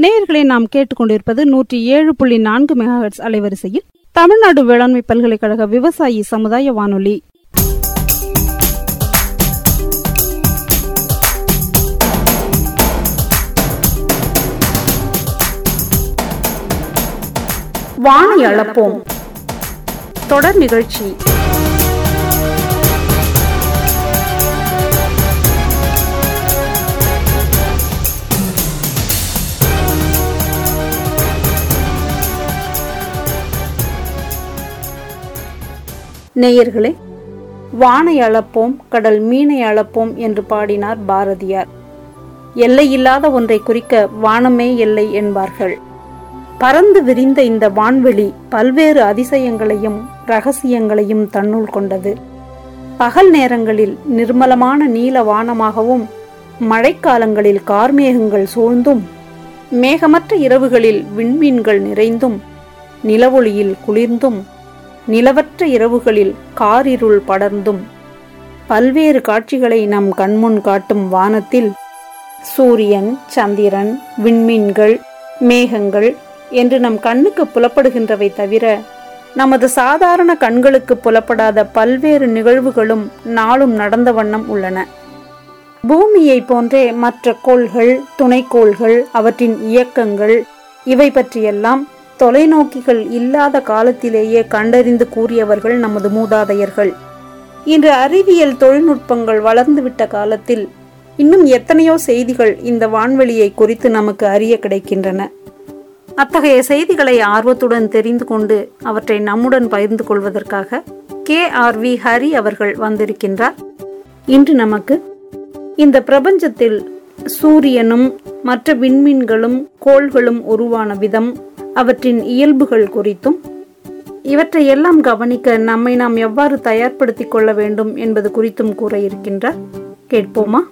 நேயர்களை நாம் கேட்டுக்கொண்டிருப்பது 107.4 மெகாஹெர்ட்ஸ் அலைவரிசையில் தமிழ்நாடு வேளாண்மை பல்கலைக்கழக விவசாயி சமுதாய வானொலி. வானை அளப்போம் தொடர் நிகழ்ச்சி. நேயர்களே, வானை அளப்போம் கடல் மீனை அளப்போம் என்று பாடினார் பாரதியார். எல்லையில்லாத ஒன்றை குறிக்க வானமே எல்லை என்பார்கள். பறந்து விரிந்த இந்த வான்வெளி பல்வேறு அதிசயங்களையும் இரகசியங்களையும் தன்னுள் கொண்டது. பகல் நேரங்களில் நிர்மலமான நீல வானமாகவும், மழைக்காலங்களில் கார்மேகங்கள் சூழ்ந்தும், மேகமற்ற இரவுகளில் விண்மீன்கள் நிறைந்தும், நிலவொளியில் குளிர்ந்தும், நிலவற்ற இரவுகளில் காரிருள் படர்ந்தும், பல்வேறு காட்சிகளை நம் கண்முன் காட்டும் வானத்தில் சூரியன், சந்திரன், விண்மீன்கள், மேகங்கள் என்று நம் கண்ணுக்கு புலப்படுகின்றவை தவிர நமது சாதாரண கண்களுக்கு புலப்படாத பல்வேறு நிகழ்வுகளும் நாளும் நடந்த வண்ணம் உள்ளன. பூமியை போன்றே மற்ற கோள்கள், துணைக்கோள்கள், அவற்றின் இயக்கங்கள் இவை பற்றியெல்லாம் தொலைநோக்கிகள் இல்லாத காலத்திலேயே கண்டறிந்து கூறியவர்கள் நமது மூதாதையர்கள். இன்று அறிவியல் தொழில்நுட்பங்கள் வளர்ந்துவிட்ட காலத்தில் இன்னும் எத்தனையோ செய்திகள் இந்த வான்வெளியை குறித்து நமக்கு அறிய கிடைக்கின்றன. அத்தகைய செய்திகளை ஆர்வத்துடன் தெரிந்து கொண்டு அவற்றை நம்முடன் பகிர்ந்து கொள்வதற்காக KRV ஹரி அவர்கள் வந்திருக்கின்றார். இன்று நமக்கு இந்த பிரபஞ்சத்தில் சூரியனும் மற்ற விண்மீன்களும் கோள்களும் உருவான விதம், அவற்றின் இயல்புகள் குறித்தும், இவற்றை எல்லாம் கவனிக்க நம்மை நாம் எவ்வாறு தயார்படுத்திக் கொள்ள வேண்டும் என்பது குறித்தும் கூற இருக்கின்றார். கேட்போமா?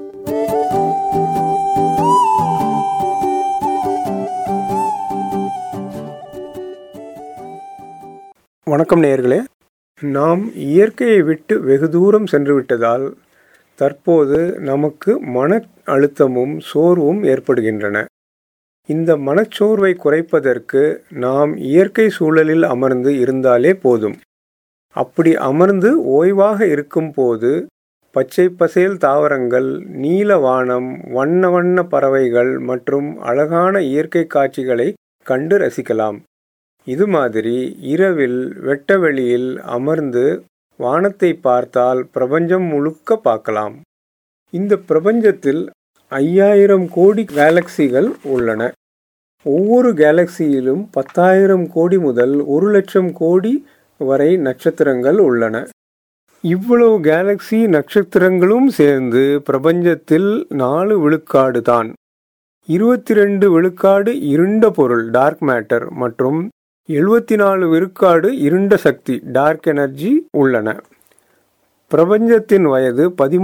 வணக்கம் நேயர்களே. நாம் இயற்கையை விட்டு வெகு தூரம் சென்று விட்டதால் தற்போது நமக்கு மன அழுத்தமும் சோர்வும் ஏற்படுகின்றன. இந்த மனச்சோர்வை குறைப்பதற்கு நாம் இயற்கை சூழலில் அமர்ந்து இருந்தாலே போதும். அப்படி அமர்ந்து ஓய்வாக இருக்கும் போது பச்சை பசேல் தாவரங்கள், நீல வானம், வண்ண வண்ண பறவைகள் மற்றும் அழகான இயற்கை காட்சிகளை கண்டு ரசிக்கலாம். இது மாதிரி இரவில் வெட்ட வெளியில் அமர்ந்து வானத்தை பார்த்தால் பிரபஞ்சம் முழுக்க பார்க்கலாம். இந்த பிரபஞ்சத்தில் 5000 கோடி கேலக்சிகள் உள்ளன. ஒவ்வொரு கேலக்சியிலும் 10,000 கோடி முதல் 1,00,000 கோடி வரை நட்சத்திரங்கள் உள்ளன. இவ்வளவு கேலக்சி நட்சத்திரங்களும் சேர்ந்து பிரபஞ்சத்தில் 4 விழுக்காடு தான். 22 விழுக்காடு இருண்ட பொருள் டார்க் மேட்டர் மற்றும் 74 விழுக்காடு இருண்ட சக்தி டார்க் எனர்ஜி உள்ளன. பிரபஞ்சத்தின் வயது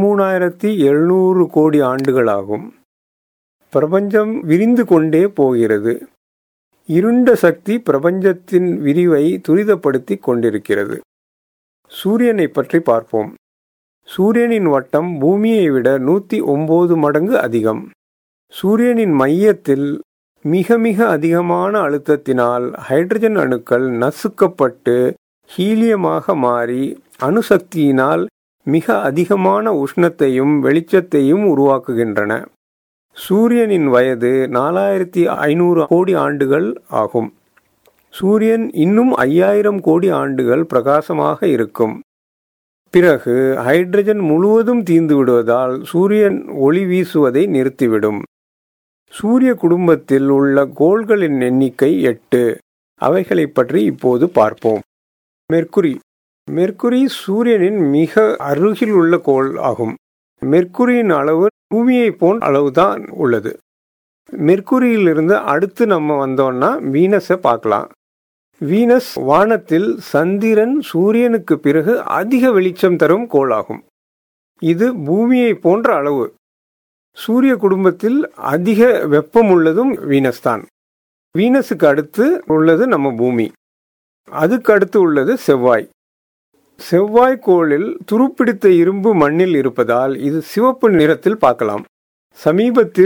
13,700 கோடி ஆண்டுகளாகும். பிரபஞ்சம் விரிந்து கொண்டே போகிறது. இருண்ட சக்தி பிரபஞ்சத்தின் விரிவை துரிதப்படுத்தி கொண்டிருக்கிறது. சூரியனை பற்றி பார்ப்போம். சூரியனின் வட்டம் பூமியை விட 109 மடங்கு அதிகம். சூரியனின் மையத்தில் மிக மிக அதிகமான அழுத்தத்தினால் ஹைட்ரஜன் அணுக்கள் நசுக்கப்பட்டு ஹீலியமாக மாறி அணுசக்தியினால் மிக அதிகமான உஷ்ணத்தையும் வெளிச்சத்தையும் உருவாக்குகின்றன. சூரியனின் வயது 4,500 கோடி ஆண்டுகள் ஆகும். சூரியன் இன்னும் 5,000 கோடி ஆண்டுகள் பிரகாசமாக இருக்கும். பிறகு ஹைட்ரஜன் முழுவதும் தீர்ந்து விடுவதால் சூரியன் ஒளி வீசுவதை நிறுத்திவிடும். சூரிய குடும்பத்தில் உள்ள கோள்களின் எண்ணிக்கை 8. அவைகளை பற்றி இப்போது பார்ப்போம். மெர்க்குரி. மெர்க்குரி சூரியனின் மிக அருகில் உள்ள கோள் ஆகும். மெர்க்குரியின் அளவு பூமியை போன்ற அளவுதான் உள்ளது. மெர்க்குரியிலிருந்து அடுத்து நம்ம வந்தோம்னா வீனஸை பார்க்கலாம். வீனஸ் வானத்தில் சந்திரன் சூரியனுக்கு பிறகு அதிக வெளிச்சம் தரும் கோளாகும். இது பூமியை போன்ற அளவு. சூரிய குடும்பத்தில் அதிக வெப்பம் உள்ளதும் வீனஸ் தான். வீனஸுக்கு அடுத்து உள்ளது நம்ம பூமி. அதுக்கு அடுத்து உள்ளது செவ்வாய். செவ்வாய் கோளில் துருப்பிடித்த இரும்பு மண்ணில் இருப்பதால் இது சிவப்பு நிறத்தில் பார்க்கலாம். சமீபத்தில்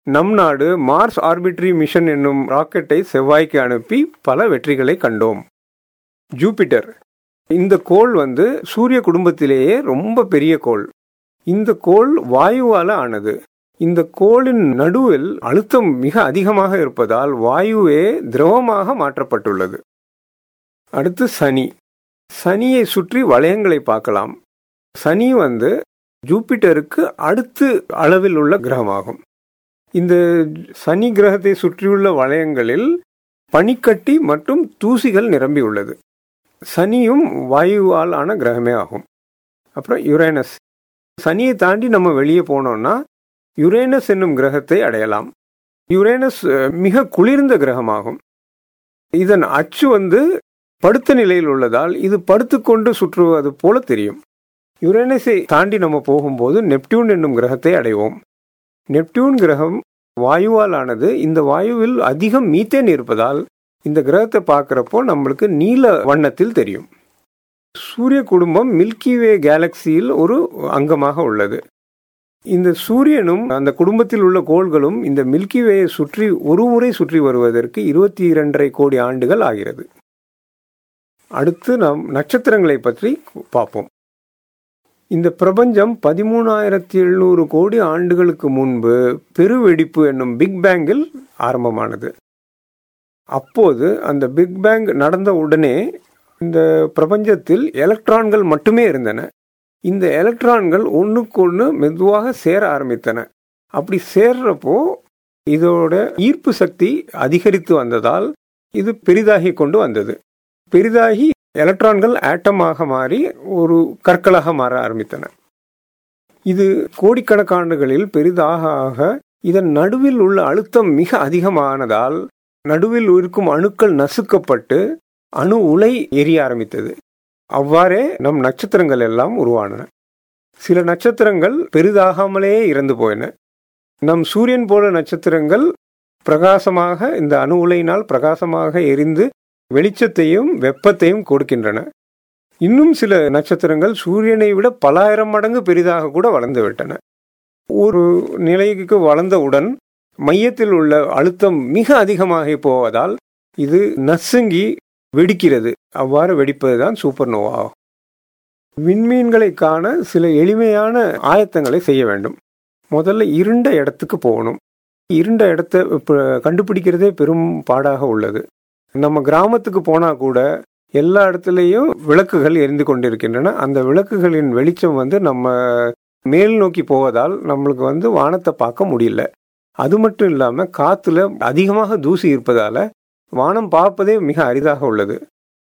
நம் நாடு மார்ஸ் ஆர்பிட்டரி மிஷன் என்னும் ராக்கெட்டை செவ்வாய்க்கு அனுப்பி பல வெற்றிகளை கண்டோம். ஜூபிட்டர் இந்த கோள் சூரிய குடும்பத்திலேயே ரொம்ப பெரிய கோள். இந்த கோள் வாயுவால ஆனது. இந்த கோளின் நடுவில் அழுத்தம் மிக அதிகமாக இருப்பதால் வாயுவே திரவமாக மாற்றப்பட்டுள்ளது. அடுத்து சனி. சனியை சுற்றி வளையங்களை பார்க்கலாம். சனி ஜூபிட்டருக்கு அடுத்து அளவில் உள்ள கிரகமாகும். இந்த சனி கிரகத்தை சுற்றியுள்ள வளையங்களில் பனிக்கட்டி மற்றும் தூசிகள் நிரம்பியுள்ளது. சனியும் வாயுவால் ஆன கிரகமே ஆகும். அப்புறம் யுரேனஸ். சனியை தாண்டி நம்ம வெளியே போனோம்னா யுரேனஸ் என்னும் கிரகத்தை அடையலாம். யுரேனஸ் மிக குளிர்ந்த கிரகமாகும். இதன் அச்சு படுத்த நிலையில் உள்ளதால் இது படுத்துக்கொண்டு சுற்றுவது போல தெரியும். யுரேனஸை தாண்டி நம்ம போகும்போது நெப்டியூன் என்னும் கிரகத்தை அடைவோம். நெப்டியூன் கிரகம் வாயுவால் ஆனது. இந்த வாயுவில் அதிகம் மீத்தேன் இருப்பதால் இந்த கிரகத்தை பார்க்குறப்போ நம்மளுக்கு நீல வண்ணத்தில் தெரியும். சூரிய குடும்பம் மில்கிவே கேலக்சியில் ஒரு அங்கமாக உள்ளது. இந்த சூரியனும் அந்த குடும்பத்தில் உள்ள கோள்களும் இந்த மில்கிவேயை சுற்றி ஒரு முறை சுற்றி வருவதற்கு 22.5 கோடி ஆண்டுகள் ஆகிறது. அடுத்து நாம் நட்சத்திரங்களை பற்றி பார்ப்போம். இந்த பிரபஞ்சம் 13,700 கோடி ஆண்டுகளுக்கு முன்பு பெருவெடிப்பு என்னும் பிக் பேங்கில் ஆரம்பமானது. அப்போது அந்த பிக் பேங் நடந்த உடனே இந்த பிரபஞ்சத்தில் எலக்ட்ரான்கள் மட்டுமே இருந்தன. இந்த எலக்ட்ரான்கள் ஒன்றுக்கொன்று மெதுவாக சேர ஆரம்பித்தன. அப்படி சேர்றப்போ இதோட ஈர்ப்பு சக்தி அதிகரித்து வந்ததால் இது பெரிதாகி கொண்டு வந்தது. பெரிதாகி எலக்ட்ரான்கள் ஆட்டமாக மாறி ஒரு கற்களாக மாற ஆரம்பித்தன. இது கோடிக்கணக்காண்டுகளில் பெரிதாக ஆக இதன் நடுவில் உள்ள அழுத்தம் மிக அதிகமானதால் நடுவில் இருக்கும் அணுக்கள் நசுக்கப்பட்டு அணு உலை எரிய ஆரம்பித்தது. அவ்வாறே நம் நட்சத்திரங்கள் எல்லாம் உருவானன. சில நட்சத்திரங்கள் பெரிதாகாமலே இறந்து போயின. நம் சூரியன் போல நட்சத்திரங்கள் பிரகாசமாக இந்த அணு உலையினால் பிரகாசமாக எரிந்து வெளிச்சத்தையும் வெப்பத்தையும் கொடுக்கின்றன. இன்னும் சில நட்சத்திரங்கள் சூரியனை விட பல ஆயிரம் மடங்கு பெரிதாக கூட வளர்ந்து விட்டன. ஒரு நிலைக்கு வளர்ந்தவுடன் மையத்தில் உள்ள அழுத்தம் மிக அதிகமாகி போவதால் இது நசுங்கி வெடிக்கிறது. அவ்வாறு வெடிப்பதுதான் சூப்பர்னோவா ஆகும். விண்மீன்களை காண சில எளிமையான ஆயத்தங்களை செய்ய வேண்டும். முதல்ல இருண்ட இடத்துக்கு போகணும். இருண்ட இடத்தை கண்டுபிடிக்கிறதே பெரும் பாடாக உள்ளது. நம்ம கிராமத்துக்கு போனா கூட எல்லா இடத்துலையும் விளக்குகள் எரிந்து கொண்டிருக்கின்றன. அந்த விளக்குகளின் வெளிச்சம் நம்ம மேல் நோக்கி போவதால் நம்மளுக்கு வானத்தை பார்க்க முடியல. அது மட்டும் இல்லாம காத்துல அதிகமாக தூசி இருப்பதால வானம் பார்ப்பதே மிக அரிதாக உள்ளது.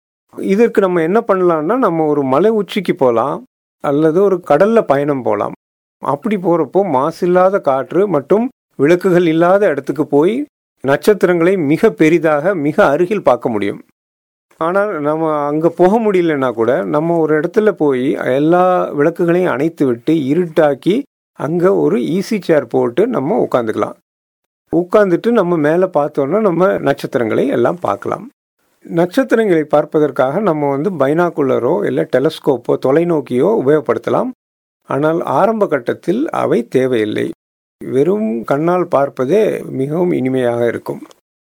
இதற்கு நம்ம என்ன பண்ணலாம்னா, நம்ம ஒரு மலை உச்சிக்கு போகலாம் அல்லது ஒரு கடல்ல பயணம் போகலாம். அப்படி போறப்போ மாசில்லாத காற்று மற்றும் விளக்குகள் இல்லாத இடத்துக்கு போய் நட்சத்திரங்களை மிக பெரிதாக மிக அருகில் பார்க்க முடியும். ஆனால் நம்ம அங்கே போக முடியலன்னா கூட நம்ம ஒரு இடத்துல போய் எல்லா விளக்குகளையும் அணைத்து விட்டு இருட்டாக்கி அங்கே ஒரு ஈஸி சேர் போட்டு நம்ம உட்காந்துக்கலாம். உட்காந்துட்டு நம்ம மேலே பார்த்தோன்னா நம்ம நட்சத்திரங்களை எல்லாம் பார்க்கலாம். நட்சத்திரங்களை பார்ப்பதற்காக நம்ம பைனாகுலரோ இல்லை டெலஸ்கோப்போ தொலைநோக்கியோ உபயோகப்படுத்தலாம். ஆனால் ஆரம்ப கட்டத்தில் அவை தேவையில்லை. வெறும் கண்ணால் பார்ப்பதே மிகவும் இனிமையாக இருக்கும்.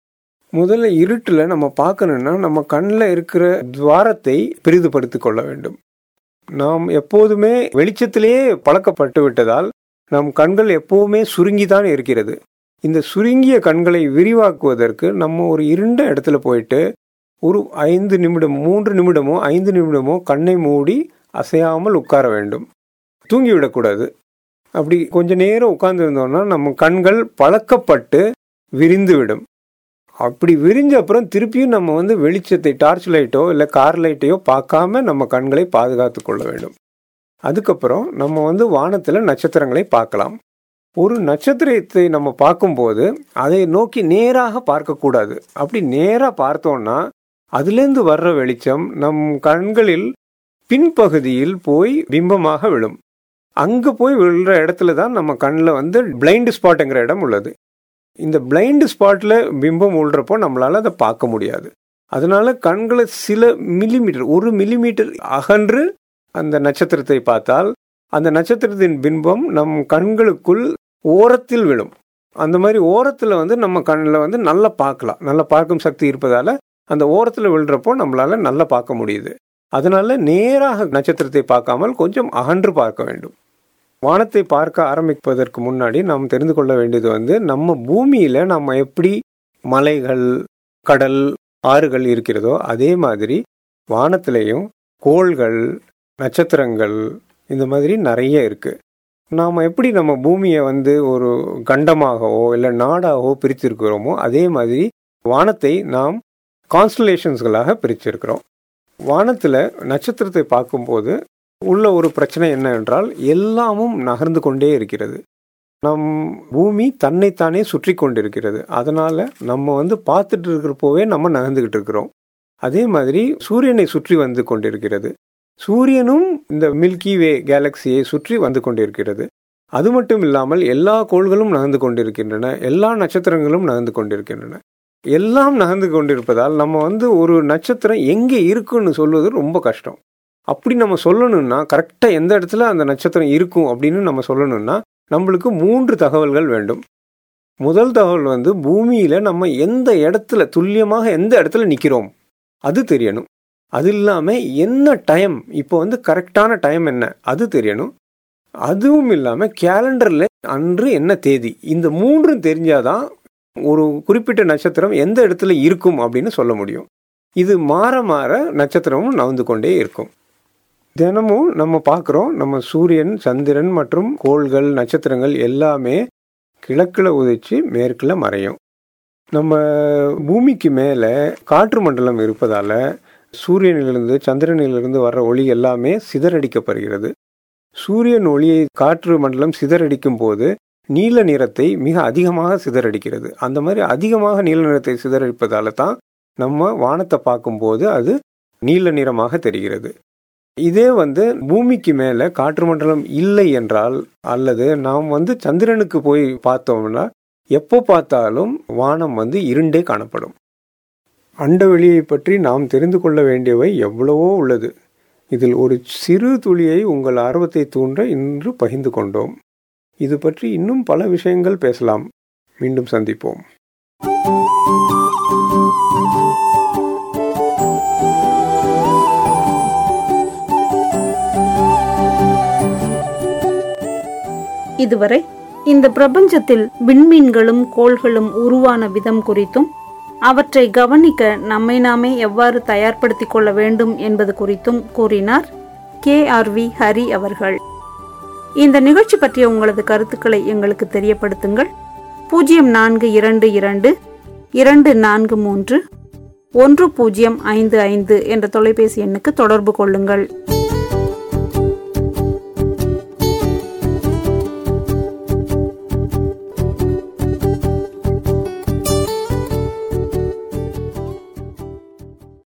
முதல்ல இருட்டில் நம்ம பார்க்கணுன்னா நம்ம கண்ணில் இருக்கிற துவாரத்தை பெரிதுபடுத்திக் கொள்ள வேண்டும். நாம் எப்போதுமே வெளிச்சத்திலேயே பழக்கப்பட்டு விட்டதால் நம் கண்கள் எப்போவுமே சுருங்கிதான் இருக்கிறது. இந்த சுருங்கிய கண்களை விரிவாக்குவதற்கு நம்ம ஒரு இருண்ட இடத்துல போயிட்டு ஒரு 5 நிமிடம் 3 நிமிடமோ 5 நிமிடமோ கண்ணை மூடி அசையாமல் உட்கார வேண்டும். தூங்கிவிடக்கூடாது. அப்படி கொஞ்ச நேரம் உட்கார்ந்துருந்தோம்னா நம்ம கண்கள் பழக்கப்பட்டு விரிந்து விடும். அப்படி விரிஞ்ச அப்புறம் திருப்பியும் நம்ம வெளிச்சத்தை டார்ச் லைட்டோ இல்லை கார் லைட்டையோ பார்க்காம நம்ம கண்களை பாதுகாத்து கொள்ள வேண்டும். அதுக்கப்புறம் நம்ம வானத்தில் நட்சத்திரங்களை பார்க்கலாம். ஒரு நட்சத்திரத்தை நம்ம பார்க்கும்போது அதை நோக்கி நேராக பார்க்கக்கூடாது. அப்படி நேராக பார்த்தோம்னா அதுலேருந்து வர்ற வெளிச்சம் நம் கண்களில் பின்பகுதியில் போய் பிம்பமாக விழும். அங்கே போய் விழுற இடத்துல தான் நம்ம கண்ணில் பிளைண்ட் ஸ்பாட்டுங்கிற இடம் உள்ளது. இந்த பிளைண்ட் ஸ்பாட்டில் பிம்பம் விழுறப்போ நம்மளால் அதை பார்க்க முடியாது. அதனால கண்களை சில மில்லிமீட்டர் 1 மில்லிமீட்டர் அகன்று அந்த நட்சத்திரத்தை பார்த்தால் அந்த நட்சத்திரத்தின் பிம்பம் நம் கண்களுக்குள் ஓரத்தில் விழும். அந்த மாதிரி ஓரத்தில் வந்து நம்ம கண்ணில் வந்து நல்லா பார்க்கலாம். நல்லா பார்க்கும் சக்தி இருப்பதால் அந்த ஓரத்தில் விழுறப்போ நம்மளால் நல்லா பார்க்க முடியுது. அதனால நேராக நட்சத்திரத்தை பார்க்காமல் கொஞ்சம் அகன்று பார்க்க வேண்டும். வானத்தை பார்க்க ஆரம்பிப்பதற்கு முன்னாடி நாம் தெரிந்து கொள்ள வேண்டியது வந்து நம்ம பூமியில் நம்ம எப்படி மலைகள், கடல், ஆறுகள் இருக்கிறதோ அதே மாதிரி வானத்திலையும் கோள்கள், நட்சத்திரங்கள் இந்த மாதிரி நிறைய இருக்குது. நாம் எப்படி நம்ம பூமியை வந்து ஒரு கண்டமாகவோ இல்லை நாடாகவோ பிரித்திருக்கிறோமோ அதே மாதிரி வானத்தை நாம் கான்ஸ்டலேஷன்ஸ்களாக பிரிச்சிருக்கிறோம். வானத்தில் நட்சத்திரத்தை பார்க்கும்போது உள்ள ஒரு பிரச்சனை என்ன என்றால் எல்லாமும் நகர்ந்து கொண்டே இருக்கிறது. நம் பூமி தன்னைத்தானே சுற்றி கொண்டிருக்கிறது. அதனால் நம்ம வந்து பார்த்துட்டு இருக்கிறப்போவே நம்ம நகர்ந்துக்கிட்டு இருக்கிறோம். அதே மாதிரி சூரியனை சுற்றி வந்து கொண்டிருக்கிறது. சூரியனும் இந்த மில்கி வே கேலக்சியை சுற்றி வந்து கொண்டிருக்கிறது. அது மட்டும் இல்லாமல் எல்லா கோள்களும் நகர்ந்து கொண்டிருக்கின்றன, எல்லா நட்சத்திரங்களும் நகர்ந்து கொண்டிருக்கின்றன. எல்லாம் நகர்ந்து கொண்டிருப்பதால் நம்ம வந்து ஒரு நட்சத்திரம் எங்கே இருக்குன்னு சொல்வது ரொம்ப கஷ்டம். அப்படி நம்ம சொல்லணும்னா கரெக்டாக எந்த இடத்துல அந்த நட்சத்திரம் இருக்கும் அப்படின்னு நம்ம சொல்லணும்னா நம்மளுக்கு 3 தகவல்கள் வேண்டும். முதல் தகவல் வந்து பூமியில் நம்ம எந்த இடத்துல துல்லியமாக எந்த இடத்துல நிற்கிறோம் அது தெரியணும். அது இல்லாமல் என்ன டைம், இப்போ வந்து கரெக்டான டைம் என்ன அது தெரியணும். அதுவும் இல்லாமல் கேலண்டரில் அன்று என்ன தேதி, இந்த 3 தெரிஞ்சாதான் ஒரு குறிப்பிட்ட நட்சத்திரம் எந்த இடத்துல இருக்கும் அப்படின்னு சொல்ல முடியும். இது மாற மாற நட்சத்திரமும் நகர்ந்து கொண்டே இருக்கும். தினமும் நம்ம பார்க்குறோம், நம்ம சூரியன், சந்திரன் மற்றும் கோள்கள், நட்சத்திரங்கள் எல்லாமே கிழக்கில் உதிச்சு மேற்கில் மறையும். நம்ம பூமிக்கு மேலே காற்று மண்டலம் இருப்பதால் சூரியனிலிருந்து சந்திரனிலிருந்து வர்ற ஒளி எல்லாமே சிதறடிக்கப்படுகிறது. சூரியன் ஒளியை காற்று மண்டலம் சிதறடிக்கும் போது நீல நிறத்தை மிக அதிகமாக சிதறடிக்கிறது. அந்த மாதிரி அதிகமாக நீல நிறத்தை சிதறடிப்பதால தான் நம்ம வானத்தை பார்க்கும்போது அது நீல நிறமாக தெரிகிறது. இதே வந்து பூமிக்கு மேலே காற்று மண்டலம் இல்லை என்றால் அல்லது நாம் வந்து சந்திரனுக்கு போய் பார்த்தோம்னா எப்போ பார்த்தாலும் வானம் வந்து இருண்டே காணப்படும். அண்டவெளியை பற்றி நாம் தெரிந்து கொள்ள வேண்டியவை எவ்வளவோ உள்ளது. இதில் ஒரு சிறு துளியை உங்கள் ஆர்வத்தை தூண்ட இன்று பகிர்ந்து கொண்டோம். இது பற்றி இன்னும் பல விஷயங்கள் பேசலாம். மீண்டும் சந்திப்போம். இதுவரை இந்த பிரபஞ்சத்தில் விண்மீன்களும் கோள்களும் உருவான விதம் குறித்தும் அவற்றை கவனிக்க நம்மை நாமே எவ்வாறு தயார்படுத்திக் கொள்ள வேண்டும் என்பது குறித்தும் கூறினார் KRV ஹரி அவர்கள். இந்த நிகழ்ச்சி பற்றிய உங்களது கருத்துக்களை எங்களுக்கு தெரியப்படுத்துங்கள். 0422 243 1055 என்ற தொலைபேசி எண்ணுக்கு தொடர்பு கொள்ளுங்கள்.